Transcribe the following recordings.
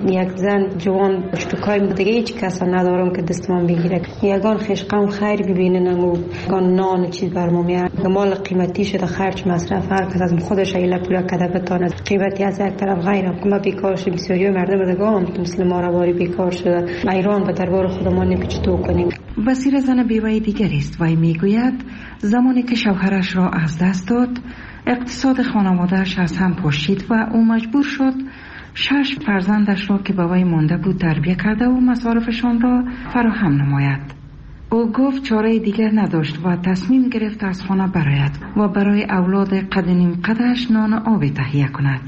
یک زن جوان شتوکای دیگه هیچ کس ندارم که دستمان بگیره. یگان خشقم خیر ببینن و یگان نان چیز برام میاد. مال قیمتی شده خرج مصرف هر کس از خودش ایله پول کده بتونه. قیمتی از یک طرف غیر حکومت بیکار شده، بسیاری مردم دیگه هم مثل ما رواری بیکار شده. ایران به دربار خودمان نمی‌چطور کنیم. بصیر زن بیوه دیگری است و میگوید زمانی که شوهرش را از دست داد اقتصاد خانواده‌اش از هم پاشید و او مجبور شد 6 فرزندش را که به وی مانده بود تربیت کرده و مصارفشان را فراهم نماید. او گفت چاره دیگر نداشت و تصمیم گرفت از خانه برآید و برای اولاد قد نیم قدش نان و آب تهیه کند.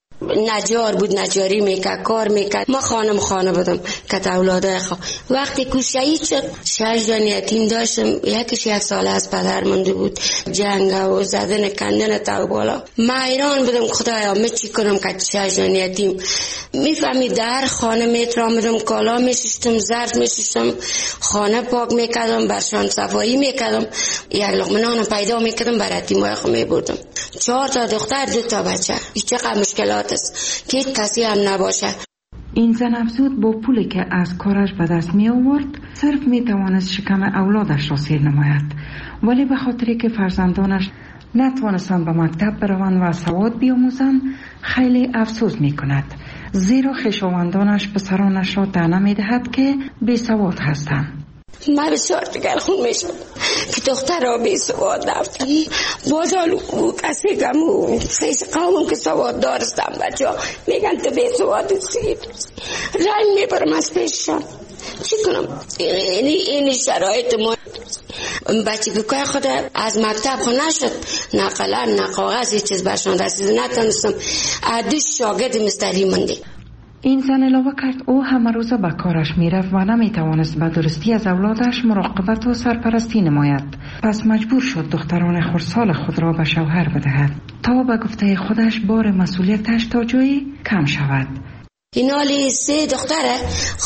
نجار بود، نجاری میکرد، کار میکرد. ما خانه بودم که اولادای وقتی که شهید شد 6 جان یتیم داشتم. یکیش 1 ساله از پدر مونده بود. جنگ و زدن کندن تا بالا. ما ایران بودم خدایا من چی کنم که 6 جان یتیم. میفهمی در خانه میترامدم، کالا میشستم، ظرف میشستم، خانه پاک میکردم، برشان صفایی میکردم، یک لقمه نان پیدا میکردم برای یتیمای خود میبردم. 4 تا دختر 2 تا بچه. چقدر مشکلات است که کسی هم نباشه. این زن افزود با پولی که از کارش به دست می آورد صرف می توانست شکم اولادش را سیر نماید، ولی به خاطری که فرزندانش نتوانستند به مکتب بروند و سواد بیاموزند خیلی افسوس می کند، زیرا خویشاوندانش پسرانش را طعنه می دهد که بی سواد هستند. من بسیار دیگر خون میشد که دختر را بی سواد رفتم. بازالو کسی کمو خیش قومم که سواد دارستم بچه ها میگن تو بی سواد سید رنگ میبرم از پیششان. چی کنم؟ این شرایط ما بچه که که خود از مکتب خود نشد، نه قلم نه کاغذ هیچ چیز برشان رسید، نتونستم. 2 شاگرد مستری مونده. این زن علاوه کرد او همه روزه به کارش میرفت و نمیتوانست به درستی از اولادش مراقبت و سرپرستی نماید. پس مجبور شد دختران خردسال خود را به شوهر بدهد تا به گفته خودش بار مسئولیتش تا جایی کم شود. این حالی 3 دختره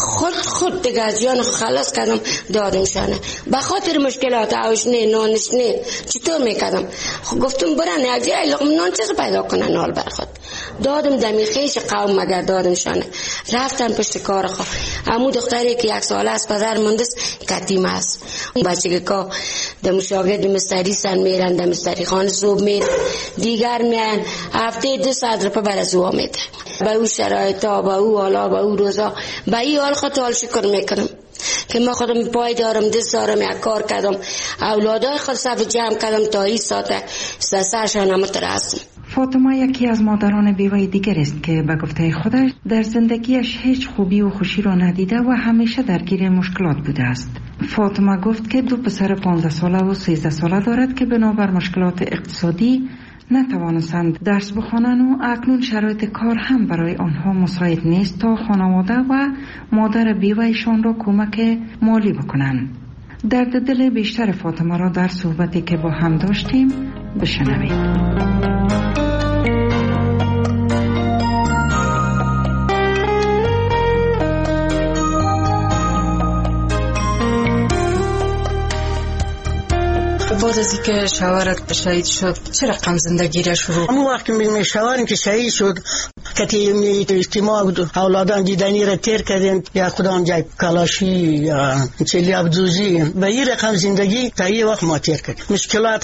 خود دیگه از جان خلاص کردم دادمشانه. به خاطر مشکلات آوش نه نانش نه چطور میکردم. گفتم برن یک جای لقمه نان چیز پیدا کنن نال بر خود. دادم دمی خیش قوم مگر دادمشانه. رفتن پشت کار خود. همون دختری که 1 ساله از پدر مندست کتیم است. بچه که دم شاگرد مستری سن میرن، دم مستری خانه صبح میرن، دیگر میان هفته 2 ساعت رو برای زوا میده. با او شرایط ها، با او حالا، با او روزا، با این حال خود حال شکر میکنم که ما خودم پای دارم، دست دارم، یک کار کردم، اولادای خود صف جمع کردم تا این ساعت سرشان هم ترسم. فاطمه یکی از مادران بیوه دیگر است که به گفته خودش در زندگیش هیچ خوبی و خوشی را ندیده و همیشه درگیر مشکلات بوده است. فاطمه گفت که 2 پسر 15 ساله و 13 ساله دارد که بنابر مشکلات اقتصادی نتوانستند درس بخوانند و اکنون شرایط کار هم برای آنها مساعد نیست تا خانواده و مادر بیوهشان را کمک مالی بکنند. درد دل بیشتر فاطمه را در صحبتی که با هم داشتیم بشنوید. بعد از اینکه شوهرت شهید شد چه رقم زندگی را شروع؟ همون وقت که شوهرم که شهید شد کتی اجتماع بود، اولادان دیدنی را تیر کردن، یا خودم جای کلاشی یا چلی ابزوزی به این رقم زندگی تا یه وقت ما تیر کردیم. مشکلات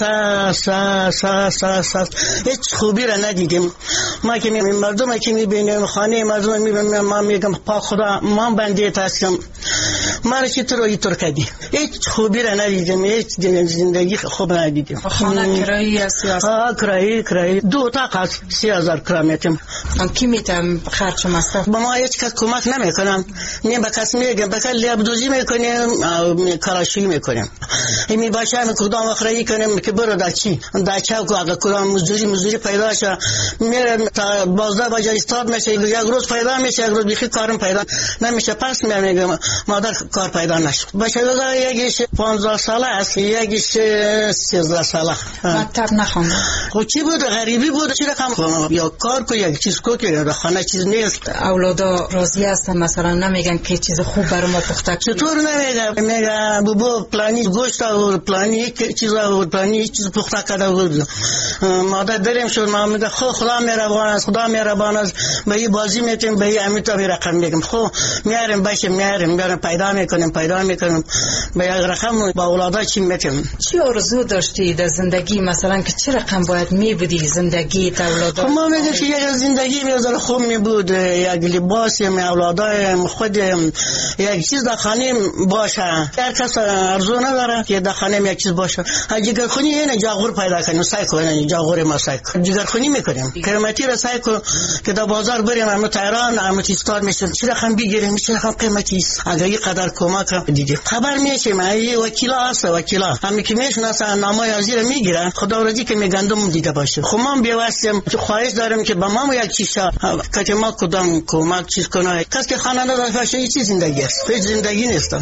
هیچ خوبی را ندیدیم. ما که مردم که میبینیم، خانه مردم میبینیم، ما میگم پا خدا ما بنده هستم، ما را چطور اینطور کردیم. هیچ خوبی را ندیدیم، هیچ زندگی خوب ندیدیم. خانه کرایی است؟ کرایی 2 اتاق است، 30,000 کرایه میتیم. کی میتم خرج مصرف؟ با ما هیچ کس کمک نمیکنم. نه به کس میگم بکل لیابدوزی میکنیم، کلاشی میکنیم. می باشه کدام اخرایی کنیم که برو داچی داچا کو اگه کدام مزدوری پیدا شه میرم تا 12 بجه استاد میشه، یک روز پیدا میشه، یک روز بیخی کارم پیدا نمیشه. پس میگم مادر کار پیدا نشد. بچه دادا یکیش 15 ساله است، یکیش 13 ساله. مکتب نخوند. خب چی بود؟ غریبی بود. چی رقم یا کار کو یک چیز اسکو که در خانه چیز نیست. اولادا راضی هستن مثلا نمیگن که چیز خوب برای ما پخته کنید؟ چطور نمیگه؟ میگه بابا پلانی گوشت و پلانی چیزا و پلانی چیز پخته کرده بود. مادر دریم شد، ما میگه خدا مهربان است، خدا مهربان است، به این بازی میکنیم، به این امیتا به رقم میگم میاریم باشه، میاریم پیدا میکنیم به یک رقم با اولادا چی میکنیم. چی آرزو داشتی در زندگی مثلا که چه رقم باید میبودی زندگی تا اولادا؟ ما میگم که یک زندگی میذاره خوب میبود، یک لباس می اولادای خود یک چیز در خانه باشه. هر کس ارزو نداره که در خانه یک چیز باشه. جگر خونی اینه جاغور پیدا کنیم، سعی کنیم جاغور ما سعی کنیم، جگر خونی میکنیم، قیمتی را سعی کنیم که در بازار بریم، اما تهران اما تیستار میشن چرا هم بگیریم، چرا هم قیمتی است. اگر یک قدر کمک دیگه خبر میشیم. ای وکیلا هست، وکیلا همین که میشناسن نامه ازیر میگیرن، خدا ورزی که میگندم دیده باشه. خب ما بیواستیم خواهش داریم که با ما یک چیز که ما کدام کمک چیز کنه. کس که خانه نداره باشه این چیز زندگی است، هیچ زندگی نیست.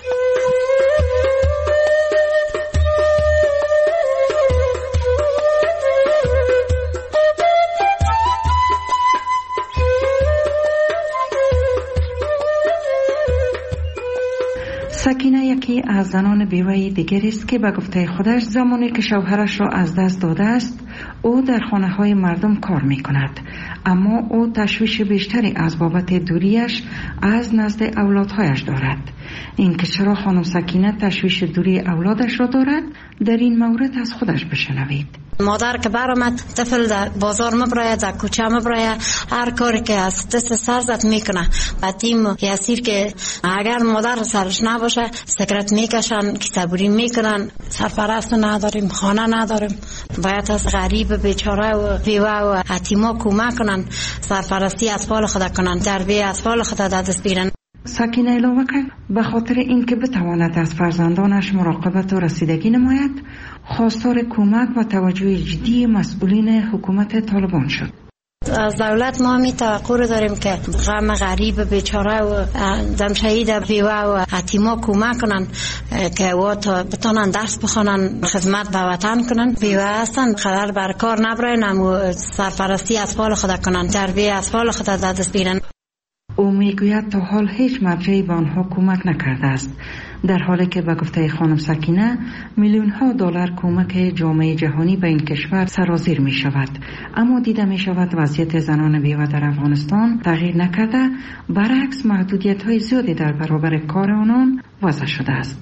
سکینه یکی از زنان بیوه دیگری است که به گفته خودش زمانی که شوهرش را از دست داده است او در خانه های مردم کار می کند، اما او تشویش بیشتری از بابت دوریش از نزد اولادهایش دارد. این که چرا خانم سکینه تشویش دوری اولادش را دارد در این مورد از خودش بشنوید. مادر که برآمد طفل در بازار مبراید، در کوچه مبراید، هر کاری که از دست سرزت میکنه. بعدیم یاسیر که اگر مادر سرش نباشه سکرت میکشن، کتابوری میکنن، سرپرست نداریم، خانه نداریم، باید از غریب بیچاره و بیوه و یتیما کمک کنن، سرپرستی اطفال خود کنن، تربیت اطفال خود در دست بگیرن. سکینه اعلام کرد به خاطر اینکه بتواند از فرزندانش مراقبت و رسیدگی نماید خواستار کمک و توجه جدی مسئولین حکومت طالبان شد. از دولت ما می توقع داریم که غم غریب بیچاره و دم شهید بیوه و یتیما کمک کنن که تا بتونن درس بخونن، خدمت به وطن کنن. بیوه هستن قرار بر کار نبراین، اما سرپرستی اطفال خود کنن، تربیت اطفال خود در دست بگیرن. او میگوید تا حال هیچ مرجعی به آنها کمک نکرده است، در حالی که به گفته خانم سکینه میلیون ها دلار کمک جامعه جهانی به این کشور سرازیر می شود، اما دیده می شود وضعیت زنان بیوه در افغانستان تغییر نکرده، برعکس محدودیت های زیادی در برابر کار آنان وضع شده است.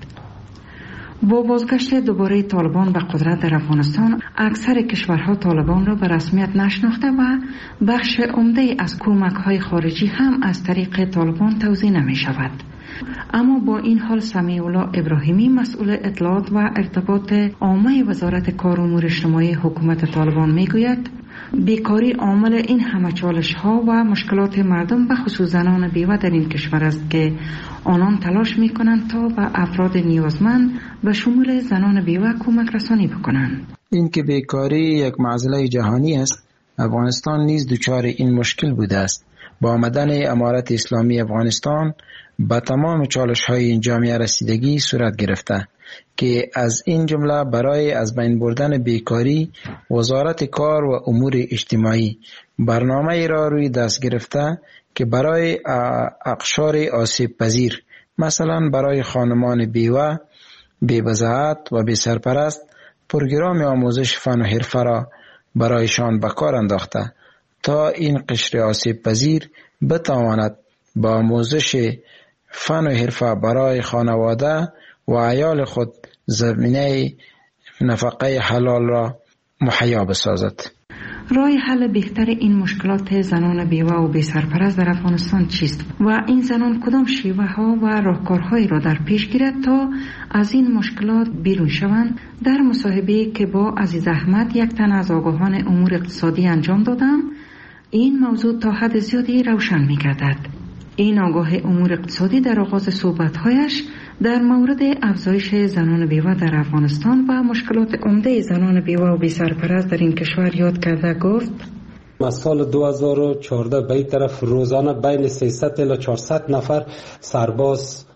با بازگشت دوباره طالبان به قدرت در افغانستان، اکثر کشورها طالبان را به رسمیت نشناخته و بخش عمده از کمک‌های خارجی هم از طریق طالبان توزیع نمی شود. اما با این حال سمیع الله ابراهیمی مسئول اطلاعات و ارتباط عامه وزارت کار و امور اجتماعی حکومت طالبان میگوید بیکاری عامل این همه چالش‌ها و مشکلات مردم به خصوص زنان بیوه در این کشور است که آنان تلاش می‌کنند تا به افراد نیازمند به شمول زنان بیوه کمک رسانی بکنند. این که بیکاری یک معضله جهانی است، افغانستان نیز دچار این مشکل بوده است. با آمدن امارت اسلامی افغانستان به تمام چالش‌های این جامعه رسیدگی صورت گرفته که از این جمله برای از بین بردن بیکاری وزارت کار و امور اجتماعی برنامه را روی دست گرفته که برای اقشار آسیب پذیر، مثلا برای خانمان بیوه، بی‌بضاعت و بی سرپرست، پروگرام آموزش فن و حرفه را برایشان به کار انداخته تا این قشر آسیب پذیر بتواند با آموزش فن و حرفه برای خانواده و عیال خود زمینه نفقه حلال را مهیا بسازد. راه حل بهتر این مشکلات زنان بیوه و بی سرپرست در افغانستان چیست و این زنان کدام شیوه ها و راهکارهایی را در پیش گیرد تا از این مشکلات بیرون شوند؟ در مصاحبه‌ای که با عزیز احمد، یک تن از آگاهان امور اقتصادی انجام دادم، این موضوع تا حد زیادی روشن می‌گردد. این آگاه امور اقتصادی در آغاز صحبت‌هایش در مورد افزایش زنان بیوه در افغانستان و مشکلات عمده زنان بیوه و بی سرپرست در این کشور یاد کرده گفت: از سال 2014 به این طرف روزانه بین 300 الی 400 نفر سرباز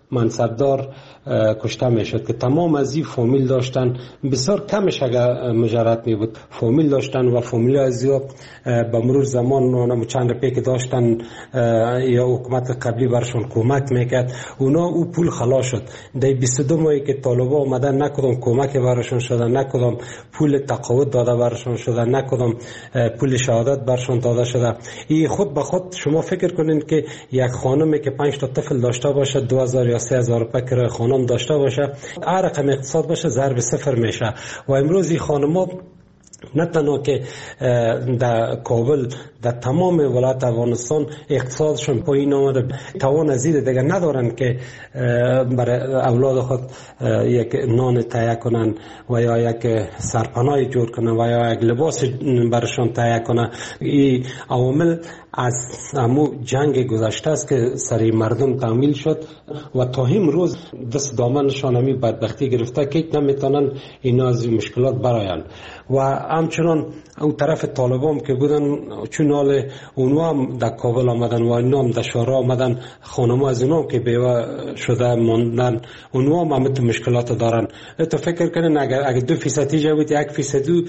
منصبدار کشته میشد که تمام از این فامیل داشتن، بسیار کمش اگر مجرد می بود فامیل داشتن و فامیل از به مرور زمان چند رپی که داشتن یا حکومت قبلی برشون کمک میکرد، اونا او پول خلاص شد. در 22 ماهی که طالبا آمدن نکدام کمک برشون شده، نکدام پول تقاعد داده برشون شده، نکدام پول شهادت برشون داده شده. این خود به خود شما فکر کنین که یک خانمی که 5 تا طفل داشته باشه 2000 یا 3000 روپیه کرایه خانم داشته باشه، هر رقم اقتصاد باشه ضرب صفر میشه. و امروز این خانم‌ها نه تنها که در کابل، در تمام ولایت افغانستان اقتصادشون پایین آمده، توان از این دیگه ندارن که برای اولاد خود یک نان تهیه کنن و یا یک سرپناه جور کنن و یا یک لباس برشان تهیه کنن. این عوامل از همو جنگ گذشته است که سر مردم تعمیل شد و تا امروز دست دامنشان همی بدبختی گرفته که نمیتونن اینا از مشکلات براین. و همچنان او طرف طالبان که بودن، چون حال اونها هم در کابل آمدن و اینا هم در شهرها آمدن، خانم‌ها از اینا که بیوه شده ماندن، اونها هم همت مشکلات دارن. تو فکر کنین اگر 2% ایجا بود 1%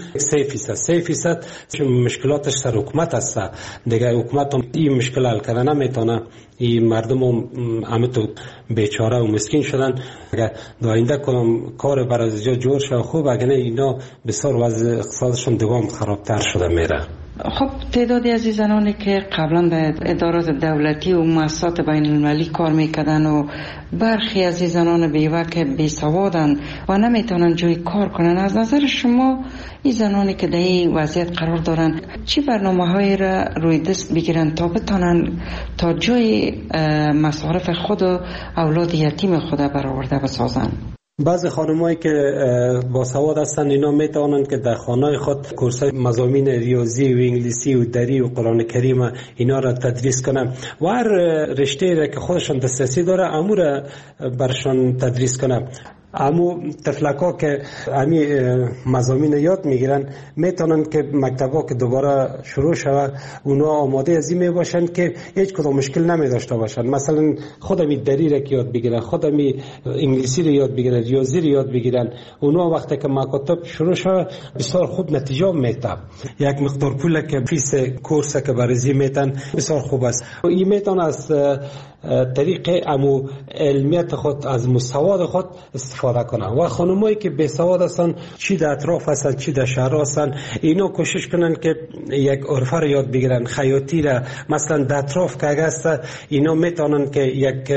3% مشکلاتش سر حکومت است. دیگه حکومت هم این مشکل حل کردن نمیتونه. این مردم هم همه تو بیچاره و مسکین شدن. اگر داینده کنم کار برای جا جور شد خوب، اگر نه اینا بسیار وضع اقتصادشون دوام خرابتر شده میره. خب تعدادی از زنانی که قبلا در ادارات دولتی و مؤسسات بین المللی کار میکردن و برخی از زنان بیوه که بیسوادن و نمیتونن جای کار کنن، از نظر شما این زنانی که در این وضعیت قرار دارن چی برنامه‌هایی را روی دست بگیرن تا بتونن تا جای مصارف خود و اولاد یتیم خود برآورده بسازن؟ بعضی خانمایی که باسواد هستن اینا میتونن که در خانه خود کورسای مضامین ریاضی و انگلیسی و دری و قرآن کریم اینا را تدریس کنن و هر رشته را که خودشان دسترسی داره امو را برشان تدریس کنن. امو طفلکا که امی مضامین یاد میگیرن میتونن که مکتبا که دوباره شروع شود اونا آماده از این میباشن که هیچ کدام مشکل نمی داشته باشن. مثلا خودمی دری را که یاد بگیرن، خودمی انگلیسی را یاد بگیرن، ریاضی را یاد بگیرن، اونا وقتی که مکاتب شروع شود بسیار خوب نتیجه میده. یک مقدار پول که فیس کورس که برزی میتن بسیار خوب است. این میتونه از طریق امو علمیت خود از مستواد خود استفاده کنن. و خانمایی که بی سواد هستن، چی در اطراف هستن چی در شهر هستن، اینا کوشش کنن که یک عرفه رو یاد بگیرن، خیاطی را مثلا در اطراف که هست اینا میتونن که یک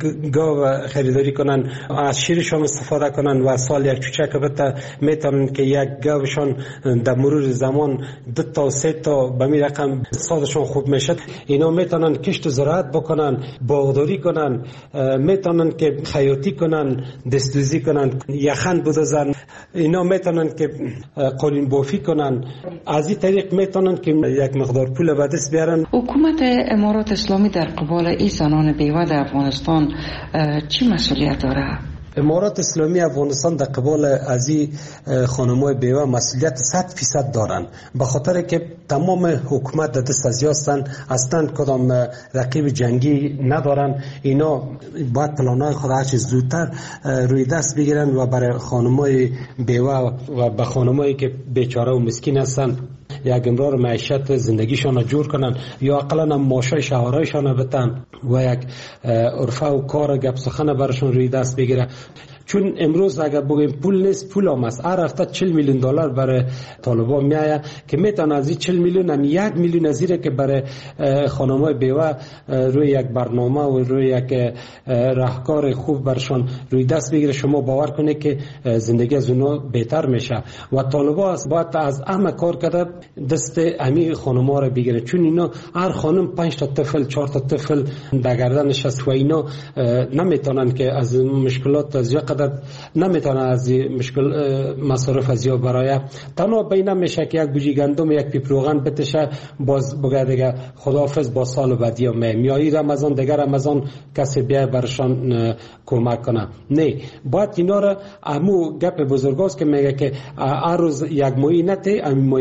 گاو خریداری کنن، از شیرشون استفاده کنن و سال یک چوچک بته میتونن که یک گاوشان در مرور زمان 2 تا 3 تا به می رقم اقتصادشون خوب میشه. اینا میتونن کشت زراعت بکنن، باغداری کنن، میتونن که خیاطی کنن، دستوزی کنن، یخن بدوزن، اینا میتونن که قالین بافی کنن. از این طریق میتونن که یک مقدار پول به دست بیارن. حکومت امارات اسلامی در قبال این زنان بیوه در افغانستان چی مسئولیت داره؟ امارات اسلامی افغانستان در قبال از این خانم‌های بیوه مسئولیت 100% دارن، به خاطر که تمام حکومت در دست از هستن، اصلا کدام رقیب جنگی ندارن. اینا باید پلان‌های خود هرچی زودتر روی دست بگیرن و برای خانم‌های بیوه و به خانم‌هایی که بیچاره و مسکین هستن یک امرار معیشت زندگیشان رو جور کنن یا اقلا ماشای شهرهایشان بتن و یک عرفه و کار گپ سخن برشون روی دست بگیره. چون امروز اگر بگیم پول نیست، پول هم است. هر هفته 40 میلیون دلار برای طالبان میآید که میتونه از این 40 میلیون هم 1 میلیون از که برای خانم‌های بیوه روی یک برنامه و روی یک راهکار خوب برشان روی دست بگیره. شما باور کنید که زندگی از اونها بهتر میشه و طالبان باید از همه کار کرده دست امی خانم‌ها رو بگیره، چون اینا هر خانم 5 تا طفل 4 تا طفل در گردنش است و اینا نمیتونن که از مشکلات از قدر نمیتونه از مشکل مصارف از یا برای تنها بین میشه که یک بوجی گندم یک پیپ روغن بتشه باز بگه دیگه خداحافظ با سال بعدی میایی رمضان دیگر رمضان کسی بیا برشان کمک کنه. نه، باید اینا را امو گپ بزرگاست که میگه که هر روز یک ماهی نته امی ماهی گرفتن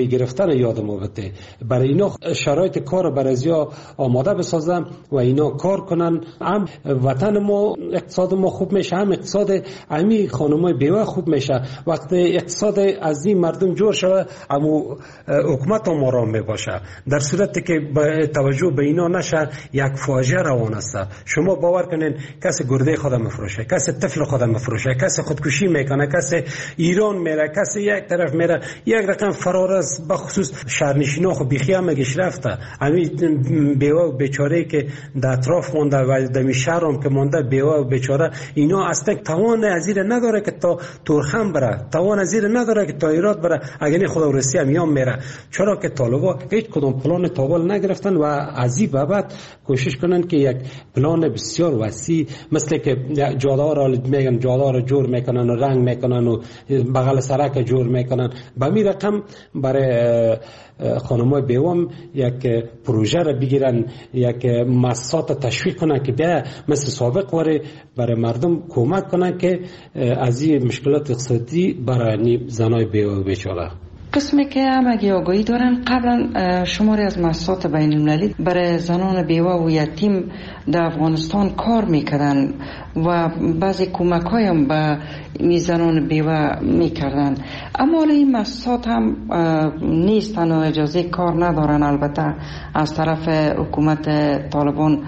یادم آورده. برای اینا شرایط کار برای ازیا آماده بسازم و اینا کار کنن، هم وطن ما اقتصاد ما خوب میشه، هم اقتصاد امی خانمای بیوه خوب میشه. وقتی اقتصاد از این مردم جور شود اما حکومت هم آرام میباشه. در صورتی که توجه به اینا نشه یک فاجعه روان است. شما باور کنین کسی گرده خود مفروشه، کسی طفل خود مفروشه، کسی خودکشی میکنه، کسی ایران میره، کسی یک طرف میره. یک رقم فرار است، بخصوص شهرنشینا خو بیخی هم مگش رفته. همین بیوه و بیچاره که در اطراف مونده و در شهر هم که مونده بیوه و بیچاره، اینا اصلا توان ازیر نداره که تا تورخم بره، توان ازیر نداره که تا ایراد بره. اگر خدا و روسیه میام میره، چرا که طالبا هیچ کدوم پلان تابال نگرفتن و از این بابت کوشش کنن که یک پلان بسیار وسیع مثل که جاده را میگن جاده را جور میکنن و رنگ میکنن و بغل سرک جور میکنن. به می رقم برای خانمای بیوام یک پروژه را بگیرن، یک مؤسسات تشویق کنن که بیا مثل سابق وره برای مردم کمک کنن که از این مشکلات اقتصادی برای زنای بیوه و بیچاره. قسمی که همگی آگاهی دارن، قبلا شماری از مؤسسات بین المللی برای زنان بیوه و یتیم در افغانستان کار میکردن و بعضی کمک هایم به این زنان بیوه میکردن، اما این مؤسسات هم نیستن و اجازه کار ندارن. البته از طرف حکومت طالبان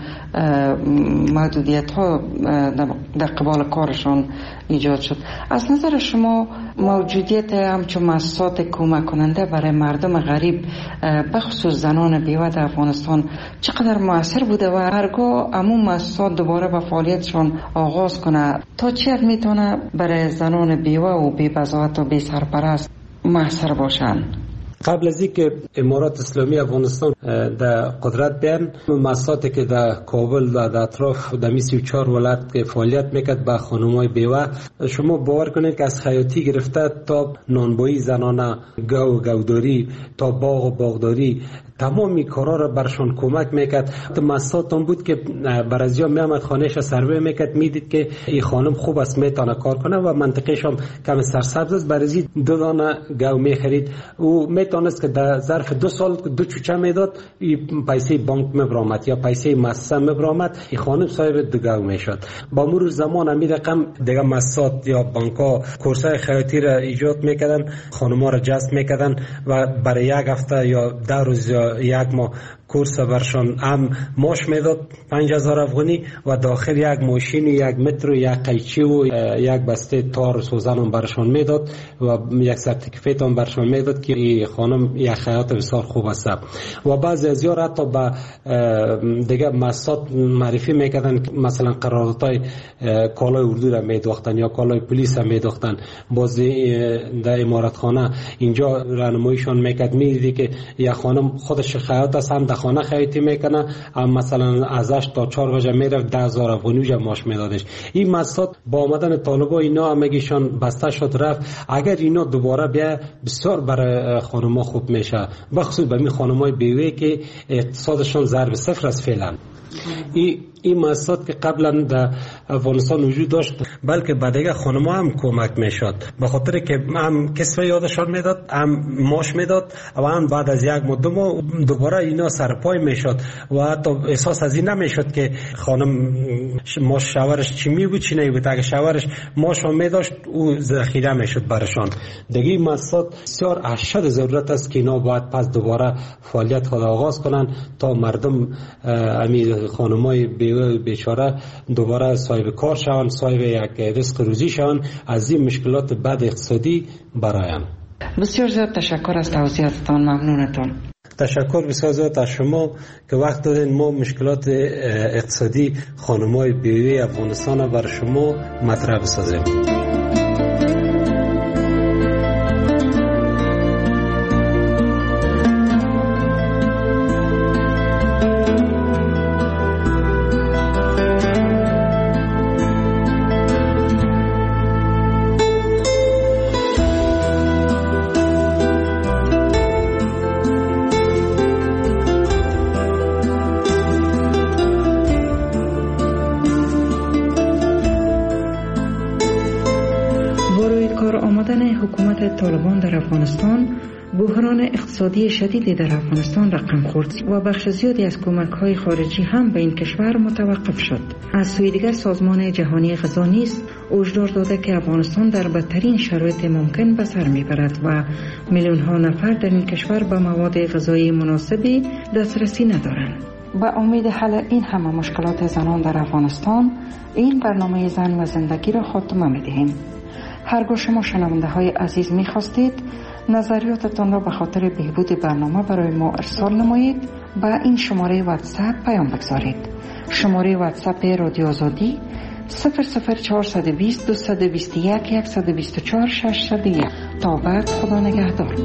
محدودیت ها در قبال کارشان ایجاد شد. از نظر شما موجودیت همچون مؤسسات کمک کننده برای مردم غریب بخصوص زنان بیوه در افغانستان چقدر مؤثر بوده و هرگاه همون مؤسسات دوباره به فعالیتشان آغاز کنه تا چه حد میتونه برای زنان بیوه و بی بضاعت و بی سرپرست مؤثر باشن؟ قبل از اینکه امارات اسلامی افغانستان در قدرت بیان، مؤسساتی که در کابل و در اطراف در 34 ولایت که فعالیت میکرد با خانمای بیوه، شما باور کنید که از خیاطی گرفته تا نانبایی زنانه، گو و گوداری تا باغ و باغداری، تمامی کارا را برشان کمک میکرد. مؤسسات هم بود که برازیا میامد خانهش سروی میکرد، میدید که این خانم خوب است میتونه کار کنه و منطقهش هم کم سرسبز است، برازی 2 دانه گو میخرید و میتونست که در ظرف 2 سال 2 چوچه میداد، پیسه بانک میبرامد یا پیسه مؤسسه میبرامد، این خانم صاحب 2 گو میشد. با مرور زمان همین رقم دیگه مؤسسات یا بانک‌ها کورسای خیاطی را ایجاد میکردن، خانم‌ها را جذب میکردن و برای 1 هفته یا 10 روز یا 1 ماه کورس برشان هم ماش میداد 5000 افغانی و داخل 1 ماشین، 1 متر و 1 قیچی و 1 بسته تار سوزن هم برشان میداد و 1 سرتیفیکت هم برشان میداد که این خانم یک خیاط بسیار خوب است. و بعضی از یار حتی با دیگه مؤسسات معرفی میکردن، مثلا قراردادهای کالای اردو را میدوختن یا کالای پلیس را میدوختن. باز در امارتخانه اینجا راهنماییشان میکرد، میدیدی که یک خانم خودش خیاط است، هم در خانه خیاطی میکنه، هم مثلا ازش تا 4 بجه میرفت 10000 افغانی ماش میدادش. این مؤسسات با آمدن طالبا اینا همگیشان بسته شد رفت. اگر اینا دوباره بیا بسیار برای خانم‌ها خوب میشه، بخصوص به می خانم‌های بیوه که اقتصادشان ضرب 0 است فعلا. این مؤسسات که قبلا در افغانستان وجود داشت، بلکه به دیگه خانم‌ها هم کمک میشد، به خاطر که هم کسب یادشان میداد، هم ماش میداد و هم بعد از 1 مدت دوباره اینا سرپای میشد و حتی احساس از این نمیشد که خانم ماش شوهرش چی می بود چی نمی بود. اگه شوهرش ماش هم میداشت او ذخیره میشد برشان. دیگه این مؤسسات بسیار اشد ضرورت است که اینا باید پس دوباره فعالیت خود آغاز کنن تا مردم امی خانمای بیچاره دوباره صاحب کار شوند، صاحب یک رزق روزی شوند، از این مشکلات بد اقتصادی برایم. بسیار زیاد تشکر از توضیحاتتان، ممنونتان. تشکر بسیار زیاد از شما که وقت دادین ما مشکلات اقتصادی خانمای بیوه افغانستان برای شما مطرح بسازیم. طالبان در افغانستان بحران اقتصادی شدیدی در افغانستان رقم خورد و بخش زیادی از کمک‌های خارجی هم به این کشور متوقف شد. از سوی دیگر سازمان جهانی غذا نیز هشدار داده که افغانستان در بدترین شرایط ممکن به سر میبرد و میلیون‌ها نفر در این کشور به مواد غذایی مناسبی دسترسی ندارند. با امید حل این همه مشکلات زنان در افغانستان، این برنامه زن و زندگی را خاتمه می‌دهیم. هرگاه شما شنونده های عزیز می‌خواستید نظریاتتان را به خاطر بهبود برنامه برای ما ارسال نمایید، با این شماره واتساپ پیام بگذارید. شماره واتساپ رادیو آزادی 00420 221 124 601. تا بعد، خدا نگهدار.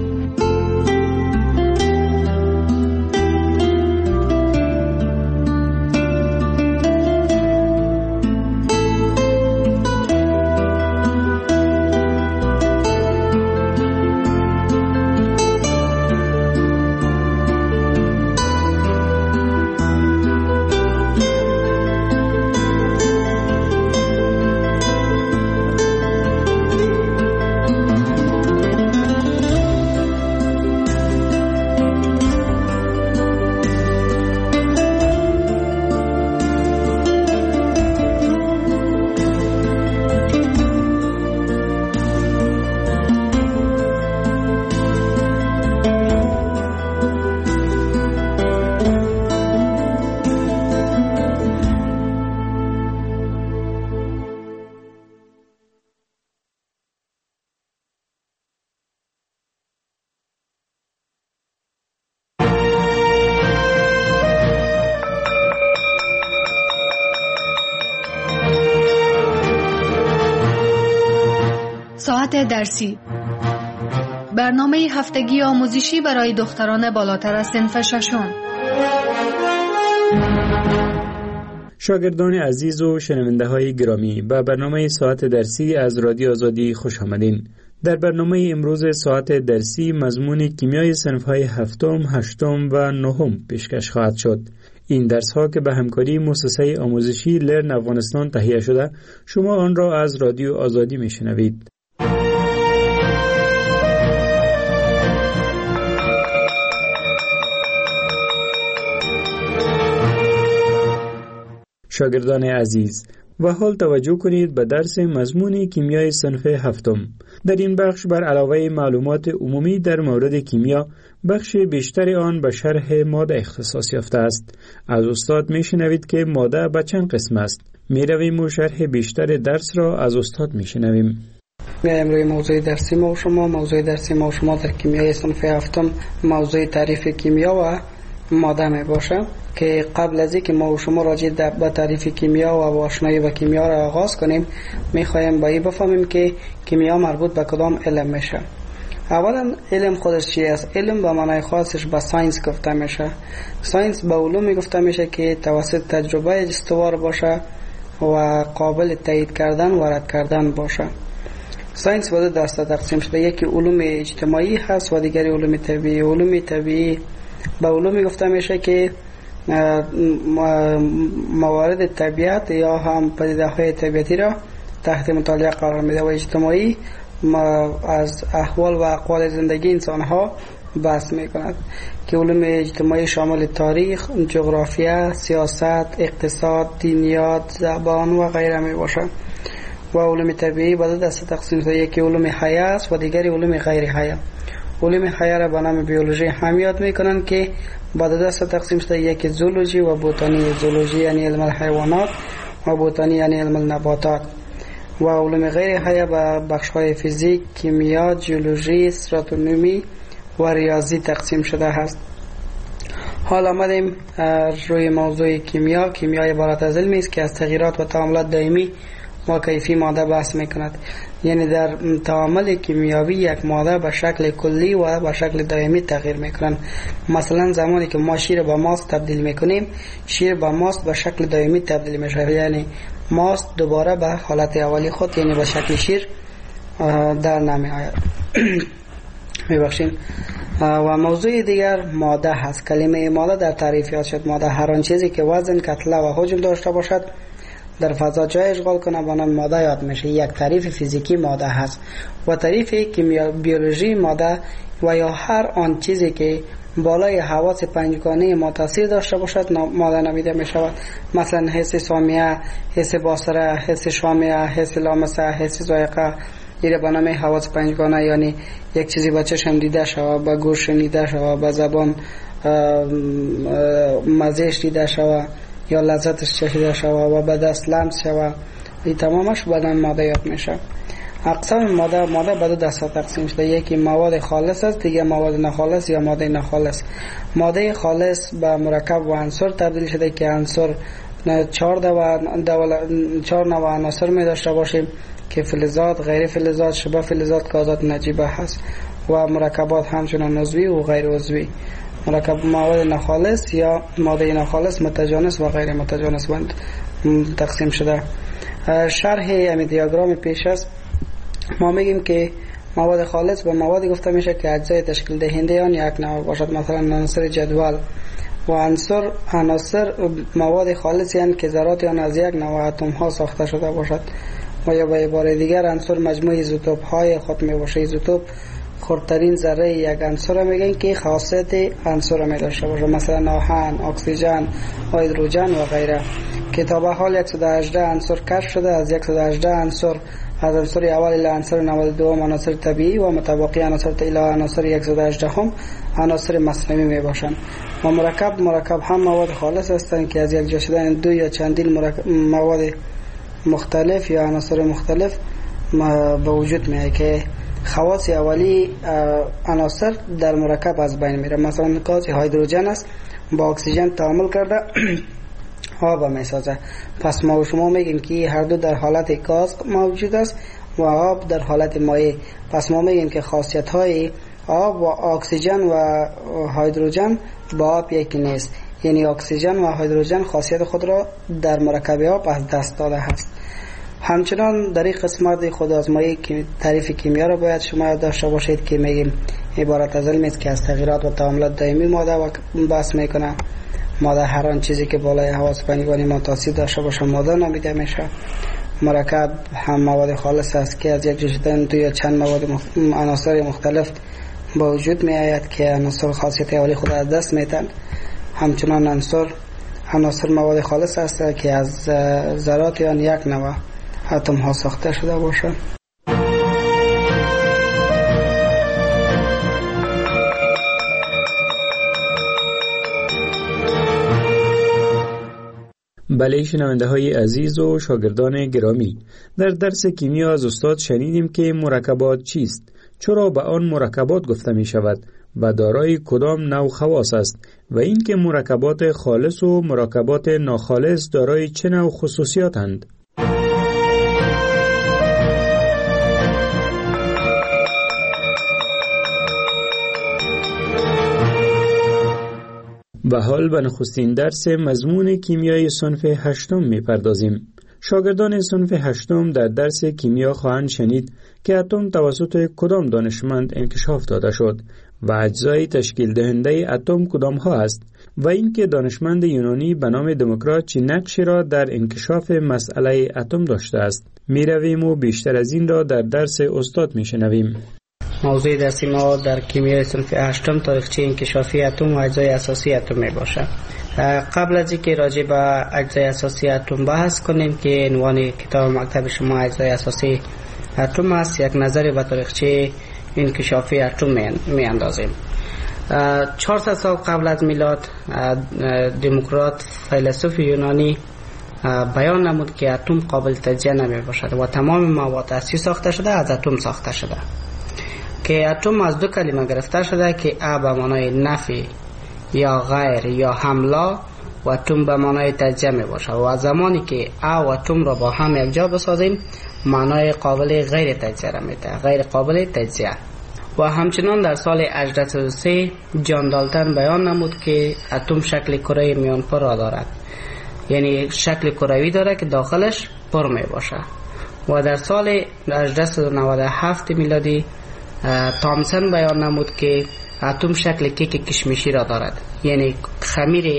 ساعت درسی، برنامه هفتگی آموزشی برای دختران بالاتر از صنف ششم. شاگردان عزیز و شنونده های گرامی، به برنامه ساعت درسی از رادیو آزادی خوش آمدین. در برنامه امروز ساعت درسی مضمون کیمیای صنف های هفتم، هشتم و نهم پیشکش خواهد شد. این درس ها که به همکاری مؤسسه آموزشی لرن افغانستان تهیه شده، شما آن را از رادیو آزادی میشنوید. شاگردان عزیز، و حال توجه کنید به درس مضمون کیمیای صنف هفتم. در این بخش بر علاوه معلومات عمومی در مورد کیمیا، بخش بیشتر آن به شرح ماده اختصاص یافته است. از استاد میشنوید که ماده به چند قسم است. میرویم و شرح بیشتر درس را از استاد میشنویم. امروز موضوع درسی ما و شما در کیمیای صنف هفتم موضوع تعریف کیمیا و ماده می باشه که قبل از اینکه ما و شما راجع به تعریف کیمیا و آشنایی با کیمیا را آغاز کنیم، میخوایم با این بفهمیم که کیمیا مربوط به کدام علم میشه. اولا علم خودش چی است؟ علم به معنای خاصش به ساینس گفته میشه. ساینس به علومی گفته میشه که توسط تجربه استوار باشه و قابل تایید کردن و رد کردن باشه. ساینس به دو دسته تقسیم شده، یکی علوم اجتماعی هست و دیگری علوم طبیعی. علوم طبیعی به علومی گفته میشه که موارد طبیعت یا هم پدیده‌های طبیعتی را تحت مطالعه قرار میده، و اجتماعی از احوال و اقوال زندگی انسان‌ها بحث میکند که علوم اجتماعی شامل تاریخ، جغرافیا، سیاست، اقتصاد، دینیات، زبان و غیره می باشه. و علوم طبیعی به دو دسته تقسیم شده، یکی علوم حیه است و دیگری علوم غیر حیه. علوم حیه را به نام بیولوژی هم یاد میکنن که به دو دسته تقسیم شده، یکی زولوژی و بوتانی. زولوژی یعنی علم الحیوانات و بوتانی یعنی علم النباتات. و علوم غیر حیه به بخش‌های فیزیک، کیمیا، جیولوژی، استراتونومی و ریاضی تقسیم شده است. حال آمدیم روی موضوع کیمیا. کیمیا عبارت از علمی است که از تغییرات و تعاملات دائمی و کیفی ماده بحث میکند. یعنی در تعامل کیمیاوی یک ماده به شکل کلی و به شکل دائمی تغییر میکنند. مثلا زمانی که ما شیر به ماست تبدیل میکنیم، شیر به ماست به شکل دائمی تبدیل میشه، یعنی ماست دوباره به حالت اولی خود یعنی به شکل شیر در نمی آید. میبخشید. و موضوع دیگر ماده هست. کلمه ماده در تعریف یاد شد. ماده هر آن چیزی که وزن، کتله و حجم داشته باشد در فضا جای اشغال کنه با نام ماده یاد میشه. یک تعریف فیزیکی ماده هست و تعریف بیولوژی ماده و یا هر آن چیزی که بالای حواس پنجگانه ما تاثیر داشته باشد ماده نامیده می شود. مثلا حس سامیه، حس بصره، حس شامه، حس لامسه، حس ذائقه، ایره به نام حواس پنجگانه، یعنی یک چیزی با چشم دیده شود، با گوش شنیده شود، با زبان مزهش دیده شود یا لذتش چشیده شود و به دست لمس شود، این تمامش به نام ماده یاد میشه. اقسام ماده به دو دسته تقسیم شده. یکی مواد خالص است، دیگه مواد ناخالص یا ماده ناخالص. ماده خالص به مرکب و عنصر تبدیل شده که عنصر 4 نوع عناصر می داشته باشیم که فلزات، غیر فلزات، شبه فلزات، گازات نجیبه هست و مرکبات همچنان عضوی و غیر عضوی. مرکب مواد ناخالص یا ماده ناخالص متجانس و غیر متجانس بند تقسیم شده. شرح همین دیاگرام پیش است. ما میگیم که مواد خالص به موادی گفته میشه که اجزای تشکیل دهنده آن یک نوع باشد، مثلا عناصر جدول. و عناصر مواد خالصی هستند که ذرات آن از یک نوع اتم ها ساخته شده باشد. و یا به عبارت دیگر عناصر مجموعه ایزوتوپ های خود می باشه. ایزوتوپ خردترین ذره یک عنصر میگن که خاصیت عنصر می داشته باشه، مثلا آهن، اکسیژن، هیدروژن و غیره. که تا به حال 118 عنصر کشف شده. از 118 عنصر از عنصر اول الی عنصر 92 عناصر طبیعی و متبقی عناصر الی عناصر 118 هم عناصر مصنوعی می باشند. و مرکب هم مواد خالص هستند که از یک جا شدن دو یا چندین مواد مختلف یا عناصر مختلف به وجود میاد که خواص اولی عناصر در مرکب از بین میره. مثلا گاز هیدروژن است، با اکسیژن تعامل کرده آب میسازه. پس ما و شما میگیم که هر دو در حالت گاز موجود است و آب در حالت مایع. پس ما میگیم که خاصیت های آب و اکسیژن و هیدروژن با آب یکی نیست، یعنی اکسیژن و هیدروژن خاصیت خود را در مرکب آب از دست داده است. همچنان در این قسمت خودآزمایی که تعریف کیمیا را باید شما داشته باشید که میگیم عبارت از علمی است که از تغییرات و تعاملات دائمی ماده و بحث میکنه. ماده هر آن چیزی که بالای حواس پنجگانه ما تاثیر داشته باشه ماده نامیده میشه. مرکب هم مواد خالص است که از یک جا شدن دو یا چند عناصر مختلف با وجود می آید که عناصر خاصیت اولی خود از دست میتن. همچنان عناصر مواد خالص است که از ذرات یا یک نوع اتم ها ساخته شده باشند. بله شنونده های عزیز و شاگردان گرامی، در درس کیمیا از استاد شنیدیم که مرکبات چیست، چرا به آن مرکبات گفته می شود و دارای کدام نوع خواص است و اینکه مرکبات خالص و مرکبات ناخالص دارای چه نوع خصوصیاتند. و حال به نخستین درس مضمون کیمیای صنف هشتم می پردازیم. شاگردان صنف هشتم در درس کیمیا خواهند شنید که اتم توسط کدام دانشمند انکشاف داده شد و اجزای تشکیل دهنده اتم کدام ها است و اینکه دانشمند یونانی به نام دموکرات چه نقشی را در انکشاف مسئله اتم داشته است. می رویم و بیشتر از این را در درس استاد می شنویم. موضوع درسی ما در کیمیای صنف هشتم تاریخچه انکشافی اتم و اجزای اساسی اتم می باشد. قبل از اینکه راجع به اجزای اساسی اتم بحث کنیم که عنوان کتاب مکتب شما اجزای اساسی اتم است، یک نظری به تاریخچه انکشافی اتم می اندازیم. 400 سال قبل از میلاد دموکرات فیلسوف یونانی بیان نمود که اتم قابل تجزیه نمی باشد و تمام مواد اصلی ساخته شده از اتم ساخته شده، که اتم از دو کلمه گرفته شده که ا به معنای نفی یا غیر یا حمله و اتم به معنای تجزیه می باشد و زمانی که ا و اتم را با هم یک جا بسازیم معنای قابل غیر تجزیه را میده، غیر قابل تجزیه. و همچنان در سال 1803 جان دالتن بیان نمود که اتم شکل کره میانپر را دارد، یعنی شکل کروی داره که داخلش پر می باشه. و در سال 1897 میلادی تامسون بیان نمود که اتم شکل کیک کشمشی را دارد، یعنی خمیر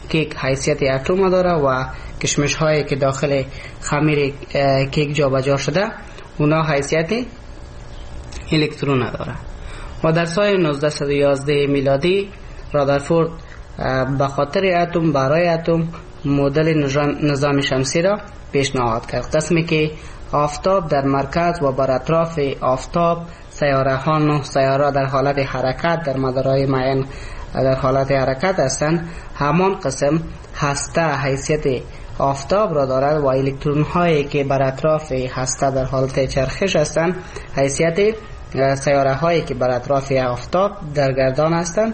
کیک حیثیت اتم داره و کشمش هایی که داخل خمیر کیک جابجا شده اونا حیثیت الکترون داره. و در سال 1911 میلادی رادرفورد به خاطر اتم برای اتم مدل نظام شمسی را پیشنهاد کرد، قسمی که آفتاب در مرکز و بر اطراف آفتاب سیاره ها 9 سیاره در حالت حرکت در مدارهای معین در حالت حرکت هستند. همان قسم هسته حیثیت آفتاب را دارد و الکترون هایی که بر اطراف هسته در حالت چرخش هستند حیثیت سیاره هایی که بر اطراف آفتاب در گردان هستند.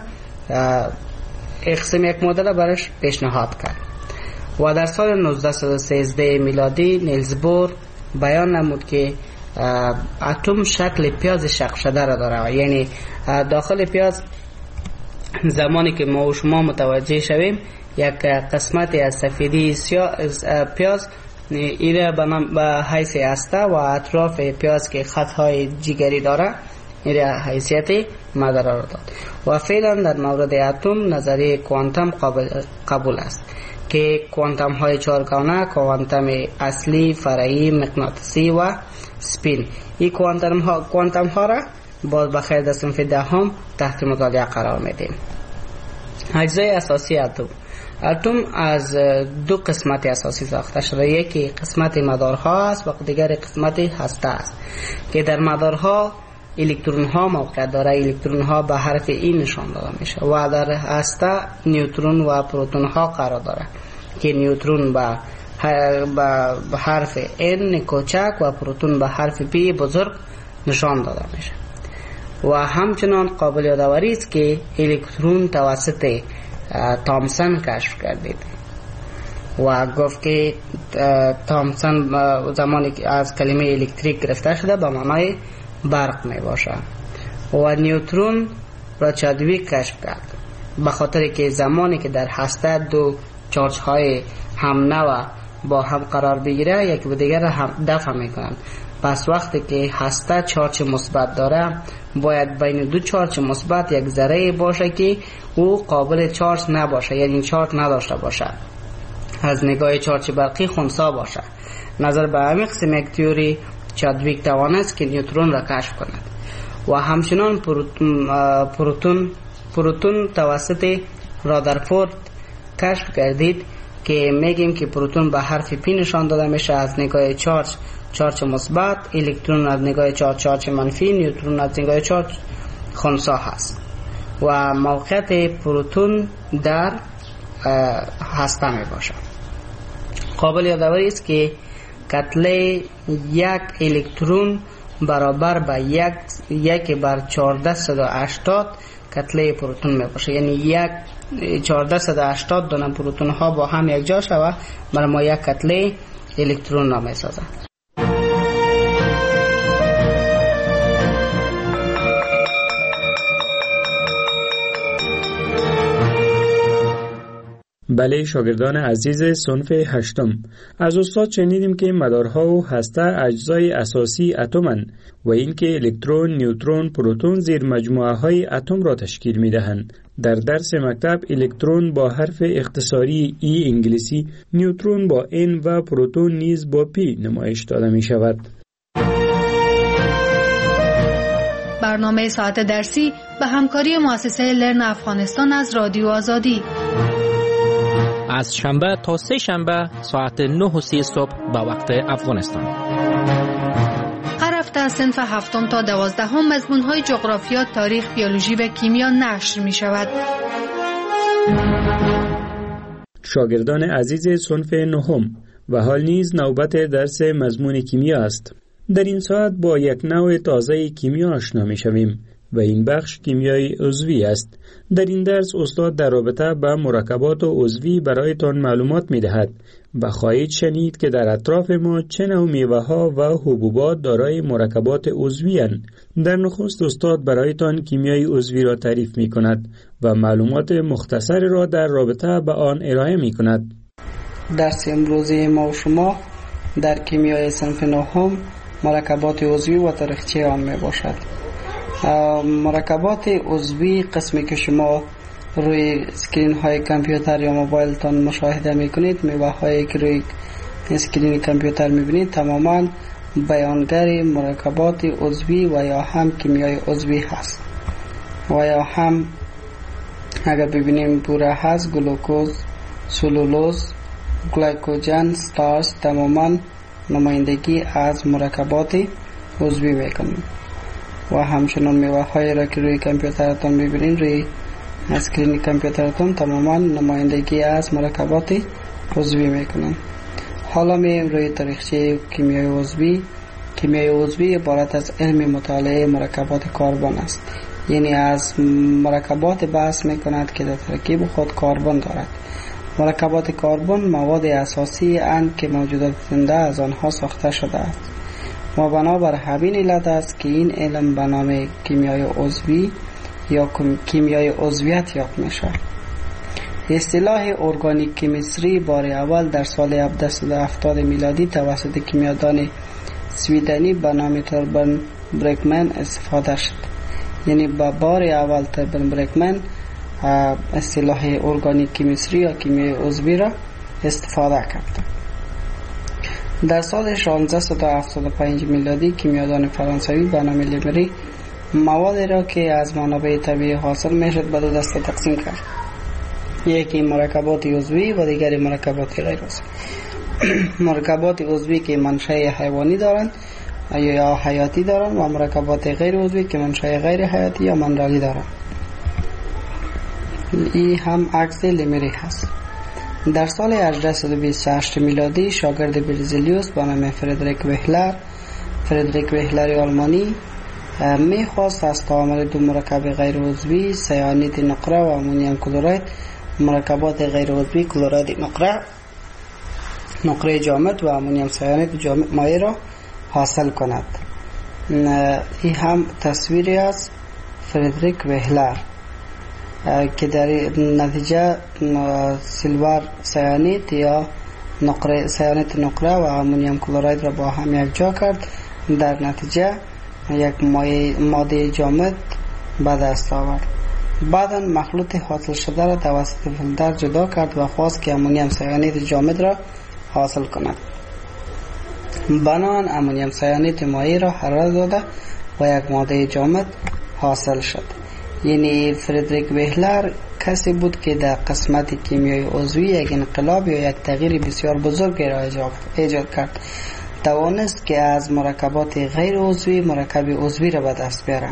قسم یک مدل برش پیشنهاد کرد. و در سال 1913 میلادی نیلز بور بیان نمود که اتم شکل پیاز شق شده را داره، یعنی داخل پیاز زمانی که ما و شما متوجه شویم یک قسمتی از سفیدی پیاز ایره به حیث هسته و اطراف پیاز که خطهای جگری داره ایره حیثیت مدار را داد. و فعلا در مورد اتم نظریه کوانتم قبول است که کوانتم های چهارگانه، کوانتم اصلی، فرعی، مغناطیسی و سپین، این کوانتم ها را باز بخیر در صنف دهم تحت مطالعه قرار میدیم. اجزای اساسی اتم از دو قسمت اساسی ساخته شده، یکی قسمت مدارها است و دیگر قسمت هسته است که در مدارها الکترون ها موقع داره. الکترون ها به حرف ای نشان داده میشه و در هسته نیوترون و پروتون ها قرار داره که نیوترون به حرف N کوچک و پروتون به حرف P بزرگ نشان داده میشه. و همچنان قابل یادآوری است که الکترون توسط تامسون کشف گردید و گفت که تامسون زمانی که از کلمه الکتریک گرفته شده به معنای برق می باشه. و نیوترون را چادویک کشف کرد به خاطر که زمانی که در هسته دو چارج های هم نوع با هم قرار بگیره یک به دیگر هم دفع میکنند. پس وقتی که هسته چارج مثبت داره باید بین دو چارج مثبت یک ذره باشه که او قابل چارج نباشه، یعنی چارج نداشته باشه، از نگاه چارج برقی خنثی باشه. نظر به همین قسم یک تئوری چادویک توانست که نیوترون را کشف کند. و همچنان پروتون توسط رادرفورد کشف گردید که میگیم که پروتون به حرف پی نشان داده میشه از نگاه چارج مثبت، الکترون از نگاه چارج منفی، نیوترون از نگاه چارج خنثی هست. و موقعیت پروتون در هسته می باشد. قابل یادآوری است که کتله یک الکترون برابر به 1/1480 کتله پروتون می باشه، یعنی 1480 دانه پروتون ها با هم یک جا شود برای ما یک کتله الکترون را می سازد. بله شاگردان عزیز صنف هشتم، از استاد شنیدیم که مدارها و هسته اجزای اساسی اتم‌اند و اینکه الکترون، نیوترون، پروتون زیر مجموعه های اتم را تشکیل می دهند. در درس مکتب الکترون با حرف اختصاری ای انگلیسی، نیوترون با N و پروتون نیز با P نمایش داده می شود. برنامه ساعت درسی به همکاری مؤسسه لرن افغانستان از رادیو آزادی از شنبه تا سه شنبه ساعت 9:30 صبح به وقت افغانستان. هر هفته از صنف هفتم تا 12 مضمون‌های جغرافیا، تاریخ، بیولوژی و کیمیا نشر می شود. شاگردان عزیز صنف نهم و حال نیز نوبت درس مضمون کیمیا است. در این ساعت با یک نوع تازه کیمیا آشنا می شویم و این بخش کیمیای عضوی است. در این درس استاد در رابطه با مرکبات عضوی برایتان معلومات می دهد و خواهید شنید که در اطراف ما چه نوع میوه ها و حبوبات دارای مرکبات عضوی اند. در نخست استاد برایتان کیمیای عضوی را تعریف می کند و معلومات مختصر را در رابطه با آن ارائه می کند. درس امروزی ما و شما در کیمیای صنف نهم مرکبات عضوی و تاریخچه آن می باشد. مرکبات عضوی قسمی که شما روی اسکرین های کامپیوتر یا موبایل تان مشاهده میکنید، میوه هایی که روی اسکرین کامپیوتر میبینید تماما بیانگر مرکبات عضوی و یا هم کیمیای عضوی هست. و یا هم اگر ببینیم بوره هست، گلوکوز، سلولوز، گلیکوژن، ستارچ تماما نمایندگی از مرکبات عضوی میکنیم. و همچنان میوه هایی را که روی کامپیوترتون میبینید، روی اسکرین کامپیوترتون تماما نمایندگی از مرکبات عضوی میکنن. حالا میایم روی تاریخچه کیمیای عضوی. کیمیای عضوی عبارت از علم مطالعه مرکبات کربن است، یعنی از مرکبات بحث میکند که در ترکیب خود کربن دارد. مرکبات کربن مواد اساسی اند که موجودات زنده از آنها ساخته شده است و بنابر همین علت است که این علم به نام کیمیای عضوی یا کیمیای عضویت یاد میشه. اصطلاح ارگانیک کیمیستری بار اول در سال 1770 میلادی توسط کیمیادان سویدنی به نام توربن برکمن استفاده شد. یعنی با بار اول توربن برکمن اصطلاح ارگانیک کیمیستری یا کیمیای عضوی را استفاده کرد. در سال 1675 میلادی کیمیادان فرانسوی به نام لیمری موادی را که از منابع طبیعی حاصل میشد به دو دسته تقسیم کرد. یکی مرکبات عضوی و دیگری مرکبات غیر عضوی. مرکبات عضوی که منشأ حیوانی دارند یا حیاتی دارند و مرکبات غیر عضوی که منشأ غیر حیاتی یا منرالی دارند. این هم عکس لیمری هست. در سال 1828 میلادی شاگرد برزیلیوس به نام فردریک وهلر آلمانی میخواست از تعامل دو مرکب غیر عضوی سیانید نقره و امونیم کلورید مرکبات غیر عضوی کلورید نقره جامد و امونیم سیانید جامد مایع را حاصل کند. این هم تصویری از فردریک وهلر که در نتیجه سیلور سیانید یا سیانید نقره و امونیم کلورید را با هم یک جا کرد. در نتیجه یک ماده جامد به دست آورد. بعدا مخلوط حاصل شده را توسط فیلتر جدا کرد و خواست که امونیم سیانید جامد را حاصل کند. بنابراین امونیم سیانید مایع را حرارت داده و یک ماده جامد حاصل شد. یعنی فردریک وهلر کسی بود که در قسمت کیمیای عضوی یک انقلاب یا یک تغییر بسیار بزرگ را ایجاد کرد. توانست که از مرکبات غیر عضوی مرکب عضوی را به دست بیاره.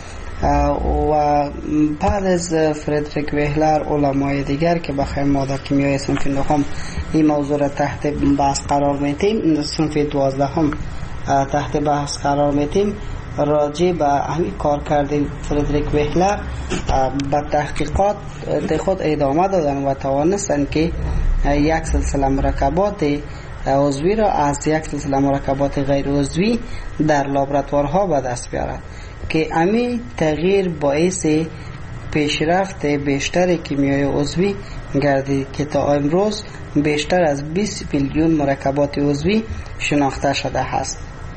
و بعد از فردریک وهلر علمای دیگر که بخیر ما در کیمیای صنف نهم این موضوع را تحت بحث قرار میتیم، صنف 12 هم تحت بحث قرار میتیم، راجع به همین کار کرده فردریک وهلر به تحقیقات خود ادامه دادن و توانستن که یک سلسله مرکبات عضوی را از یک سلسله مرکبات غیر عضوی در لابراتوارها به دست بیارد که همین تغییر باعث پیشرفت بیشتر کیمیای عضوی گردید که تا امروز بیشتر از 20 میلیون مرکبات عضوی شناخته شده است.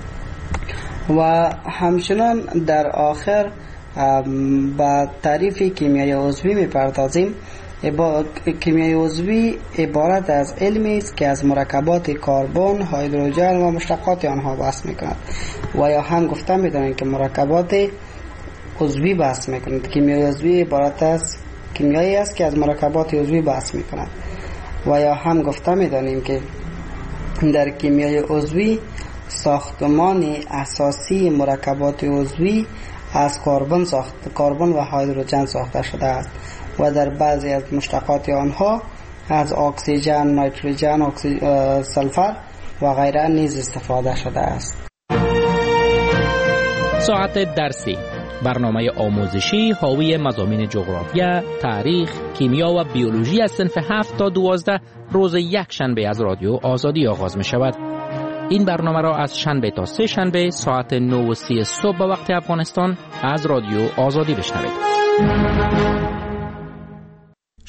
و همچنان در آخر با تعریف کیمیای عضوی میپردازیم. کیمیای عضوی عبارت از علمی است که از مرکبات کربن، هیدروژن و مشتقات آنها بحث میکند و یا هم گفته میدانند که مرکبات عضوی بحث میکنند. کیمیای عضوی عبارت از کیمیایی است که از مرکبات عضوی بحث میکند و یا هم گفته میدانیم که در کیمیای عضوی ساختمان اساسی مرکبات عضوی از کربن و هیدروژن ساخته شده است و در بعضی از مشتقات آنها از اکسیژن، نیتروژن، سلفر و غیره نیز استفاده شده است. ساعت درسی، برنامه آموزشی حاوی مضامین جغرافیا، تاریخ، کیمیا و بیولوژی از صنف 7 تا 12 روز یک شنبه از رادیو آزادی آغاز می شود. این برنامه را از شنبه تا سه شنبه ساعت 9:30 صبح به وقت افغانستان از رادیو آزادی بشنوید.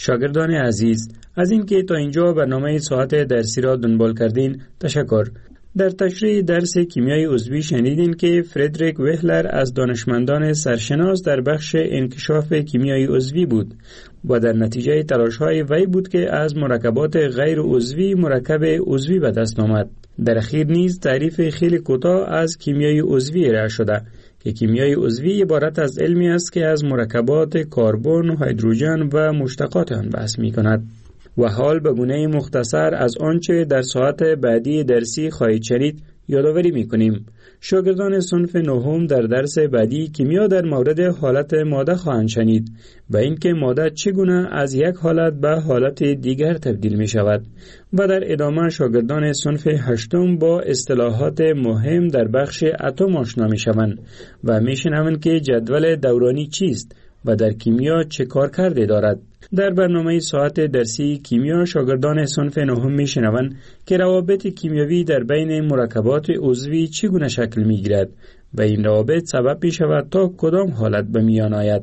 شاگردان عزیز، از اینکه تا اینجا برنامه ساعت درسی را دنبال کردین تشکر. در تشریح درس کیمیای عضوی شنیدین که فردریک وهلر از دانشمندان سرشناس در بخش انکشاف کیمیای عضوی بود و در نتیجه تلاش‌های وی بود که از مرکبات غیر عضوی مرکب عضوی به دست آمد. در اخیر نیز تعریف خیلی کوتاه از کیمیای عضوی ارائه شده که کیمیای عضوی عبارت از علمی است که از مرکبات کربن، هیدروژن و مشتقات آن بحث می‌کند. و حال به گونه مختصر از آنچه در ساعت بعدی درسی خواهید شنید یادآوری می‌کنیم. شاگردان صنف نهم در درس بعدی کیمیا در مورد حالت ماده خواهند شنید و اینکه ماده چگونه از یک حالت به حالت دیگر تبدیل می شود و در ادامه شاگردان صنف هشتم با اصطلاحات مهم در بخش اتم آشنا می شوند و می شنوند که جدول دورانی چیست و در کیمیا چه کار کرده دارد. در برنامه ساعت درسی کیمیا شاگردان صنف نهم میشنوند که روابط کیمیایی در بین مرکبات عضوی چگونه شکل میگیرد و این روابط سبب می شود تا کدام حالت به میان آید.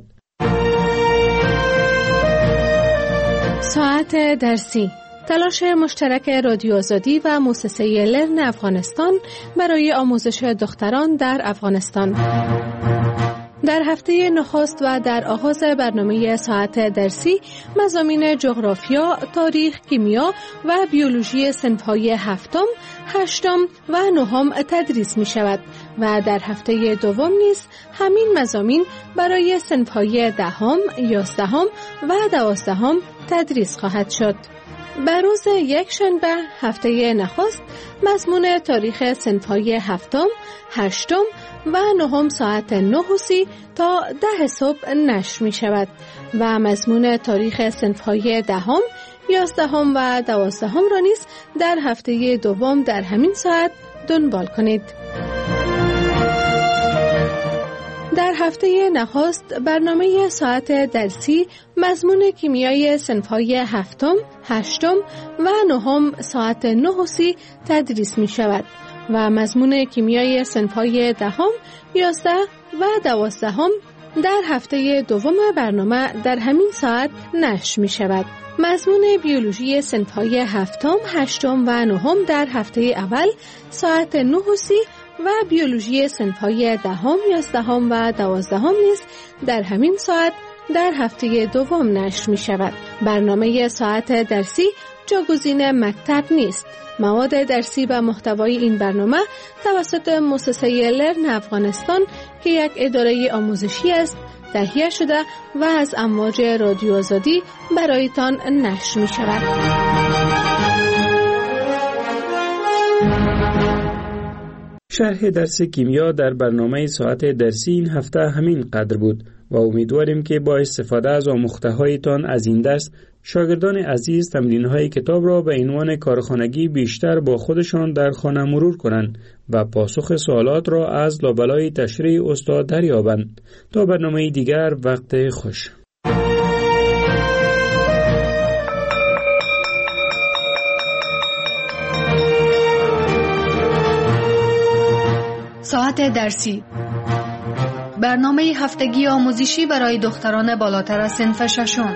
ساعت درسی، تلاش مشترک رادیو آزادی و مؤسسه لرن افغانستان برای آموزش دختران در افغانستان. در هفته نخست و در آغاز برنامه ساعت درسی مضامین جغرافیا، تاریخ، کیمیا و بیولوژی صنف‌های هفتم، هشتم و نهم تدریس می شود و در هفته دوم نیز همین مضامین برای صنف‌های دهم، یازدهم و دوازدهم تدریس خواهد شد. بر روز یکشنبه هفته نخست مضمون تاریخ صنف‌های هفتم، هشتم و نهم ساعت 9:30 تا 10 صبح نشر می شود و مضمون تاریخ صنف‌های دهم، یازدهم و دوازدهم را نیز در هفته دوم در همین ساعت دنبال کنید. در هفته نخست برنامه ساعت درسی مضمون کیمیای صنف‌های هفتم، هشتم و نهم ساعت 9:30 تدریس می شود و مضمون کیمیای صنف‌های دهم، 11 و 12 در هفته دوم برنامه در همین ساعت نشر می شود. مضمون بیولوژی صنف‌های هفتم، هشتم و نهم در هفته اول ساعت 9:30 و بیولوژی صنف‌های دهم، 11 و 12 نیز در همین ساعت در هفته دوم نشر می شود. برنامه ساعت درسی جاگزین مکتب نیست. مواد درسی و محتوای این برنامه توسط مؤسسه لرن افغانستان که یک اداره آموزشی است تهیه شده و از امواج رادیو آزادی برایتان نشر می شود. شرح درس کیمیا در برنامه ساعت درسی این هفته همین قدر بود و امیدواریم که با استفاده از آموخته‌هایتان از این درس شاگردان عزیز تمرین‌های کتاب را به عنوان کارخانگی بیشتر با خودشان در خانه مرور کنند و پاسخ سوالات را از لابلای تشریح استاد دریابند. تا برنامه دیگر، وقت خوش. ساعت درسی، برنامه هفتگی آموزشی برای دختران بالاتر از صنف ششم.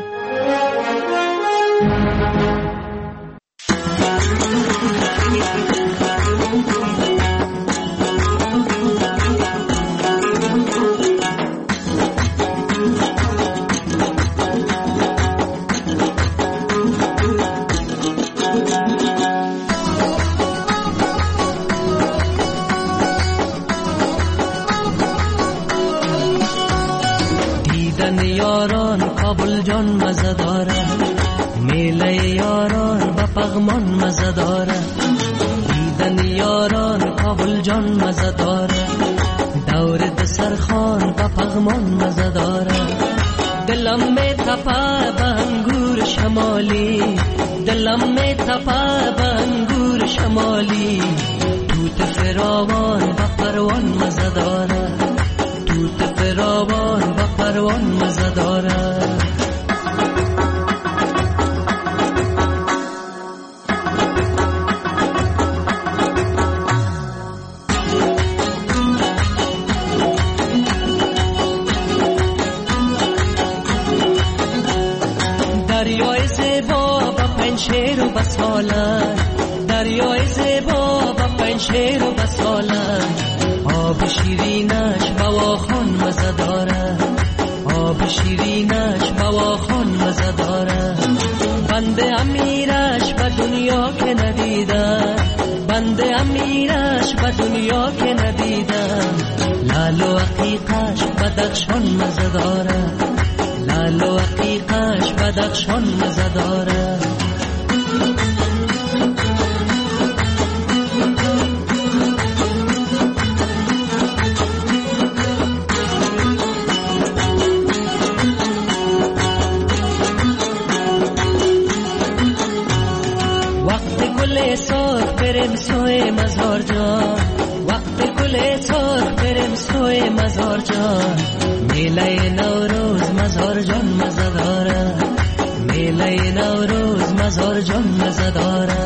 کابل جان مزه داره، میله یاران و پغمان مزه داره. دیدن یاران کابل جان مزه داره، دور دسرخان و پغمان مزه داره. دلم می تپه به انگور شمالی، دلم می تپه به انگور شمالی. توت فراوان و پروان مزه داره، توت فراوان و پروان مزه داره. دریای زیبا با پنشیر و بسالن، دریای زیبا با این شیر و بساله آب شیرینش بواخون مزه داره آب شیرینش بواخون مزه داره بنده امیرش به دنیا که ندیدم بنده امیرش به دنیا که ندیدم لال و عقیقش بدخشان مزه داره لال و عقیقش بدخشان مزه داره بریم سوی مزار جان وقت گل سرخ بریم سوی مزار جان میله نوروز مزار جان مزه داره میله نوروز مزار جان مزه داره